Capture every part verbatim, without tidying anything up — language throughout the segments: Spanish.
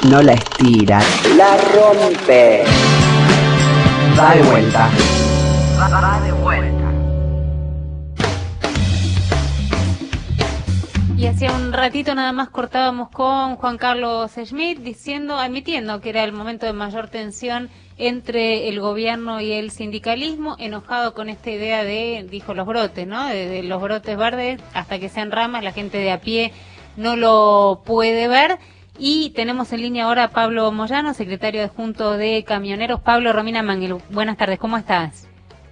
no la estira, la rompe. Va de vuelta. Va, va de vuelta. Y hacía un ratito nada más cortábamos con Juan Carlos Schmitt diciendo, admitiendo que era el momento de mayor tensión entre el gobierno y el sindicalismo, enojado con esta idea de, dijo, los brotes, ¿no? De, de los brotes verdes hasta que sean ramas, la gente de a pie no lo puede ver. Y tenemos en línea ahora a Pablo Moyano, secretario adjunto de Camioneros. Pablo, Romina Mangel, buenas tardes, ¿cómo estás?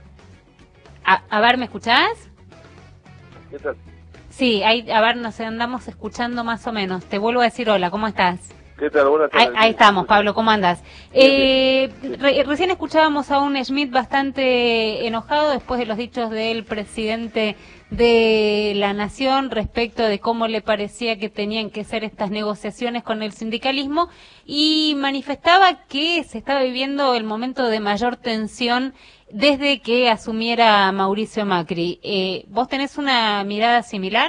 A, a ver, ¿me escuchás? ¿Qué tal? Sí, ahí, a ver, nos andamos escuchando más o menos. Te vuelvo a decir hola, ¿cómo estás? ¿Qué tal? Buenas tardes. Ahí, ahí estamos, Pablo, ¿cómo andas? Eh, re, recién escuchábamos a un Schmitt bastante enojado después de los dichos del presidente de la Nación respecto de cómo le parecía que tenían que ser estas negociaciones con el sindicalismo y manifestaba que se estaba viviendo el momento de mayor tensión desde que asumiera Mauricio Macri. Eh, ¿Vos tenés una mirada similar?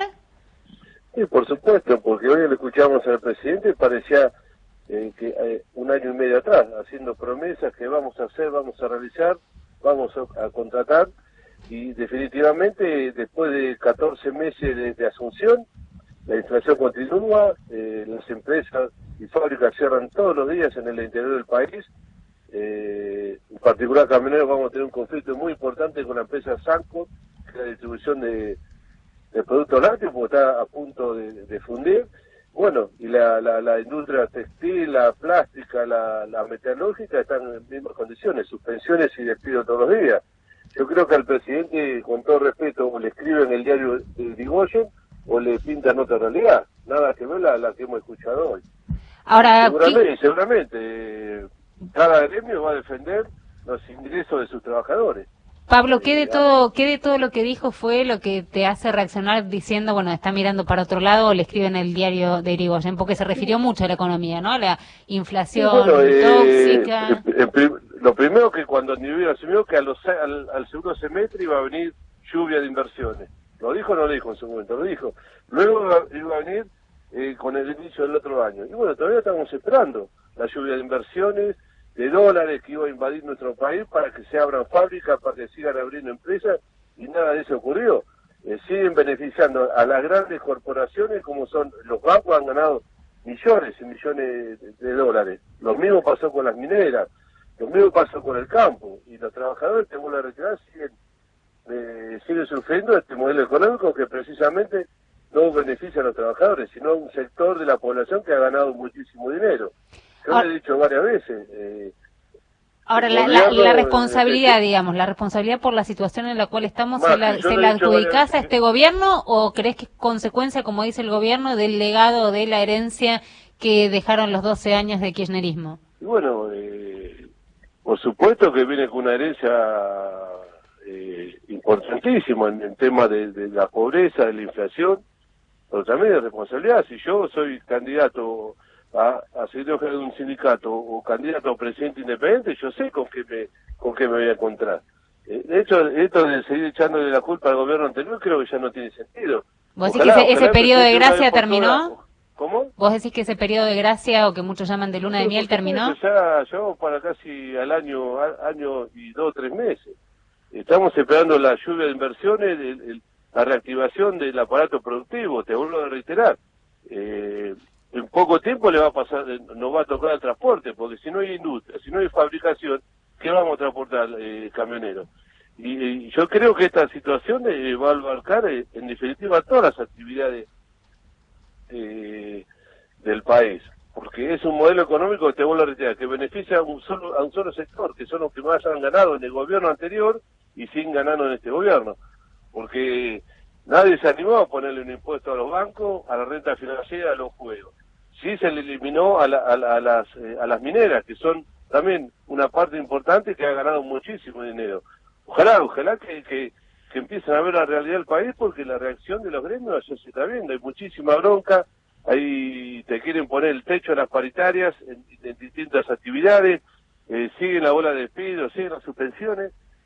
Sí, por supuesto, porque hoy le escuchamos al presidente y parecía eh, que eh, un año y medio atrás, haciendo promesas que vamos a hacer, vamos a realizar, vamos a, a contratar, y definitivamente después de catorce meses de, de asunción, la inflación continúa, eh, las empresas y fábricas cierran todos los días en el interior del país. Eh, en particular, Camioneros, vamos a tener un conflicto muy importante con la empresa Sanco, que es la distribución de, de productos lácteos, porque está a punto de, de fundir. Bueno, y la, la, la industria textil, la plástica, la, la metalúrgica están en las mismas condiciones, suspensiones y despidos todos los días. Yo creo que al presidente, con todo respeto, o le escribe en el diario de Irigoyen o le pintan otra realidad. Nada que ver la, la que hemos escuchado hoy. Ahora, seguramente, ¿qué? seguramente eh, cada gremio va a defender los ingresos de sus trabajadores. Pablo, ¿qué de todo, qué de todo lo que dijo fue lo que te hace reaccionar diciendo, bueno, está mirando para otro lado, o le escribe en el diario de Irigoyen? Porque se refirió mucho a la economía, ¿no? La inflación sí, bueno, eh, tóxica. Eh, eh, lo primero que cuando Nibiru asumió que a los, al, al segundo semestre iba a venir lluvia de inversiones. ¿Lo dijo o no lo dijo en su momento? Lo dijo. Luego iba a venir eh, con el inicio del otro año. Y bueno, todavía estamos esperando la lluvia de inversiones, de dólares que iba a invadir nuestro país para que se abran fábricas, para que sigan abriendo empresas, y nada de eso ocurrió. Eh, siguen beneficiando a las grandes corporaciones, como son los bancos, han ganado millones y millones de, de dólares. Lo mismo pasó con las mineras, lo mismo pasó con el campo, y los trabajadores, te vuelvo a retirar, siguen, eh, siguen sufriendo este modelo económico que precisamente no beneficia a los trabajadores, sino a un sector de la población que ha ganado muchísimo dinero. Yo ahora, le he dicho varias veces. Eh, ahora, la, la, la responsabilidad, digamos, la responsabilidad por la situación en la cual estamos, ¿se la, ¿se la adjudicás a este gobierno o crees que es consecuencia, como dice el gobierno, del legado, de la herencia que dejaron los doce años de kirchnerismo? Y bueno, eh, por supuesto que viene con una herencia eh, importantísima en el tema de, de la pobreza, de la inflación, pero también de responsabilidad. Si yo soy candidato a, a ser jefe de un sindicato o candidato a presidente independiente, yo sé con qué me con qué me voy a encontrar. Eh, de hecho, esto de seguir echándole la culpa al gobierno anterior creo que ya no tiene sentido. ¿Vos decís que ese, ese periodo de gracia terminó? Toda... ¿Cómo? ¿Vos decís que ese periodo de gracia, o que muchos llaman de luna de miel, terminó? Ya llevamos para casi al año, año y dos o tres meses. Estamos esperando la lluvia de inversiones, el, el, la reactivación del aparato productivo, te vuelvo a reiterar. Eh, en poco tiempo le va a pasar, nos va a tocar el transporte, porque si no hay industria, si no hay fabricación, ¿qué vamos a transportar, eh, camioneros? Y, y yo creo que esta situación eh, va a abarcar, eh, en definitiva, todas las actividades eh, del país, porque es un modelo económico que te vuelvo a reiterar, que beneficia a un solo a un solo sector, que son los que más han ganado en el gobierno anterior y siguen ganando en este gobierno, porque nadie se animó a ponerle un impuesto a los bancos, a la renta financiera, a los juegos. Sí se le eliminó a, la, a, la, a las eh, a las mineras, que son también una parte importante que ha ganado muchísimo dinero. Ojalá, ojalá que, que, que empiecen a ver la realidad del país, porque la reacción de los gremios ya se está viendo. Hay muchísima bronca, ahí te quieren poner el techo a las paritarias en, en distintas actividades, eh, siguen la bola de despidos, siguen las suspensiones.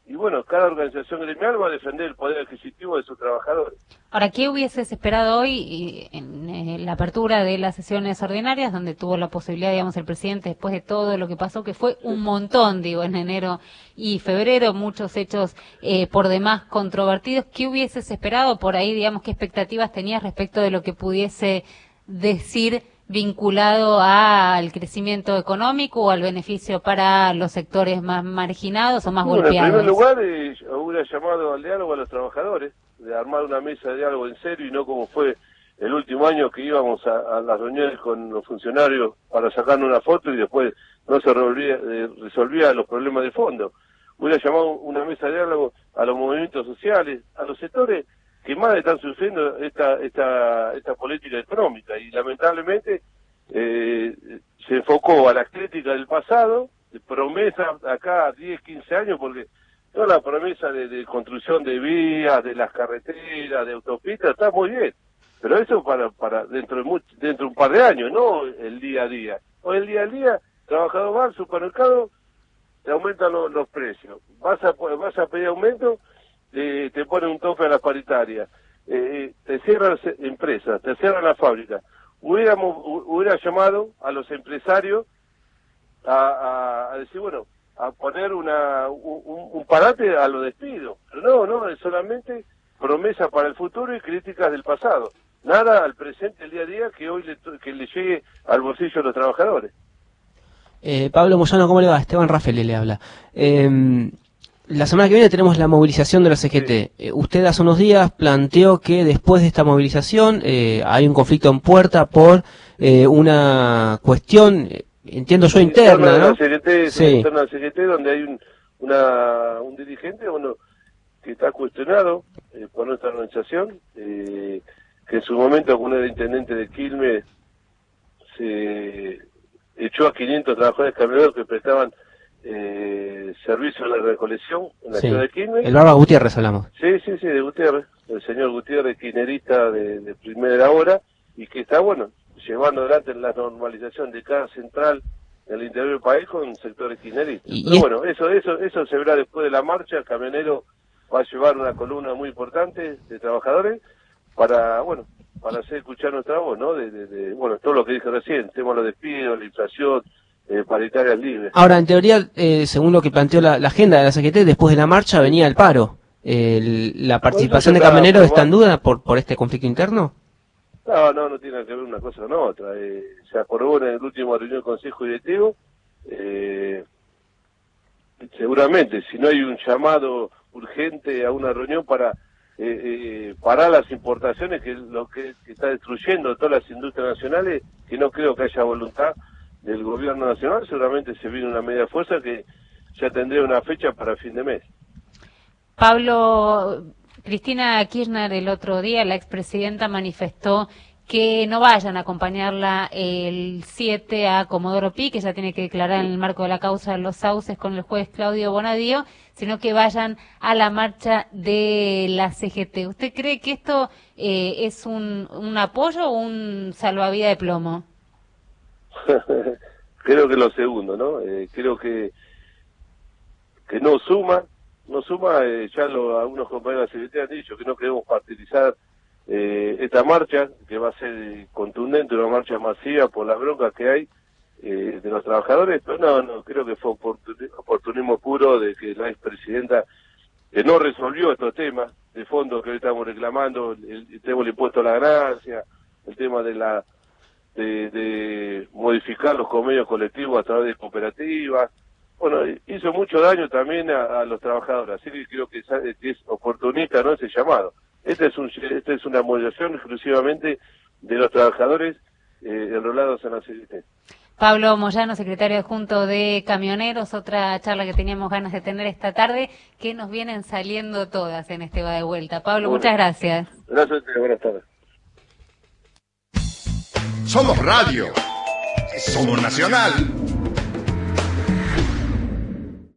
y bueno, cada organización gremial va a defender el poder adquisitivo de sus trabajadores. Ahora, ¿qué hubieses esperado hoy en, en la apertura de las sesiones ordinarias, donde tuvo la posibilidad, digamos, el presidente, después de todo lo que pasó, que fue un montón, digo, en enero y febrero, muchos hechos eh, por demás controvertidos? ¿Qué hubieses esperado por ahí, digamos, qué expectativas tenías respecto de lo que pudiese decir vinculado al crecimiento económico o al beneficio para los sectores más marginados o más bueno, golpeados? En primer lugar, eh, hubiera llamado al diálogo a los trabajadores, de armar una mesa de diálogo en serio y no como fue el último año que íbamos a, a las reuniones con los funcionarios para sacarnos una foto y después no se resolvía, eh, resolvía los problemas de fondo. Hubiera llamado una mesa de diálogo a los movimientos sociales, a los sectores que más están sufriendo esta esta esta política económica, y lamentablemente eh, se enfocó a las críticas del pasado, de promesas acá a diez, quince años, porque toda la promesa de, de construcción de vías, de las carreteras, de autopistas, está muy bien, pero eso para para dentro de mucho, dentro de un par de años, no el día a día. O el día a día, trabajador va al supermercado, te aumentan los, los precios, vas a vas a pedir aumento, Eh, te ponen un tope a las paritarias, eh, te cierran empresas, te cierran las fábricas. Hubiéramos, hubiera llamado a los empresarios a, a, a decir, bueno, a poner una un, un parate a los despidos. Pero no, no, es solamente promesa para el futuro y críticas del pasado. Nada al presente, el día a día, que hoy le, que le llegue al bolsillo de los trabajadores. Eh, Pablo Moyano, ¿cómo le va? Esteban Rafael le habla. Eh... La semana que viene tenemos la movilización de la C G T. Sí. Eh, usted hace unos días planteó que después de esta movilización eh, hay un conflicto en puerta por eh, una cuestión, eh, entiendo yo, interna, ¿no? La C G T, sí. Interna de la C G T, donde hay un, una, un dirigente bueno, que está cuestionado eh, por nuestra organización, eh, que en su momento, cuando era intendente de Quilmes, se echó a quinientos trabajadores camioneros que prestaban Eh, servicio de recolección en la sí. ciudad de Quilmes. El Barba Gutiérrez hablamos. Sí, sí, sí, de Gutiérrez, el señor Gutiérrez, quinerista de, de primera hora, y que está, bueno, llevando adelante la normalización de cada central del interior del país con sectores quineristas. Y Pero es... bueno, eso, eso, eso se verá después de la marcha. El camionero va a llevar una columna muy importante de trabajadores para, bueno, para hacer escuchar nuestra voz, ¿no? De, de, de bueno, todo lo que dije recién, tema de los despidos, la inflación, Eh, paritarias libres. Ahora, en teoría, eh, según lo que planteó la, la agenda de la C G T, después de la marcha venía el paro. El, ¿La participación de camioneros está en duda por por este conflicto interno? No, no, no tiene que ver una cosa con otra. Eh, se acordó en el último reunión del Consejo Directivo. Eh, seguramente, si no hay un llamado urgente a una reunión para eh, eh, parar las importaciones, que es lo que, que está destruyendo todas las industrias nacionales, que no creo que haya voluntad del gobierno nacional, seguramente se viene una media fuerza que ya tendría una fecha para fin de mes. Pablo, Cristina Kirchner el otro día, la expresidenta, manifestó que no vayan a acompañarla el siete a Comodoro Pi, que ya tiene que declarar en el marco de la causa de los sauces con el juez Claudio Bonadío, sino que vayan a la marcha de la C G T. ¿Usted cree que esto eh, es un, un apoyo o un salvavidas de plomo? Creo que lo segundo, ¿no? Eh, creo que que no suma, no suma, eh, ya lo, algunos compañeros de la C G T han dicho que no queremos partidizar eh, esta marcha, que va a ser contundente, una marcha masiva por las broncas que hay eh, de los trabajadores, pero no, no, creo que fue oportunismo puro de que la expresidenta que no resolvió estos temas de fondo que hoy estamos reclamando, el, el tema del impuesto a la ganancia, el tema de la De, de modificar los convenios colectivos a través de cooperativas. Bueno, hizo mucho daño también a, a los trabajadores, así que creo que es, que es oportunista, ¿no?, ese llamado. Este es un este es una movilización exclusivamente de los trabajadores eh, enrolados en la C G T. Pablo Moyano, secretario adjunto de Camioneros, otra charla que teníamos ganas de tener esta tarde, que nos vienen saliendo todas en este Va de Vuelta. Pablo, bueno, muchas gracias. Gracias, buenas tardes. Somos radio. Somos nacional.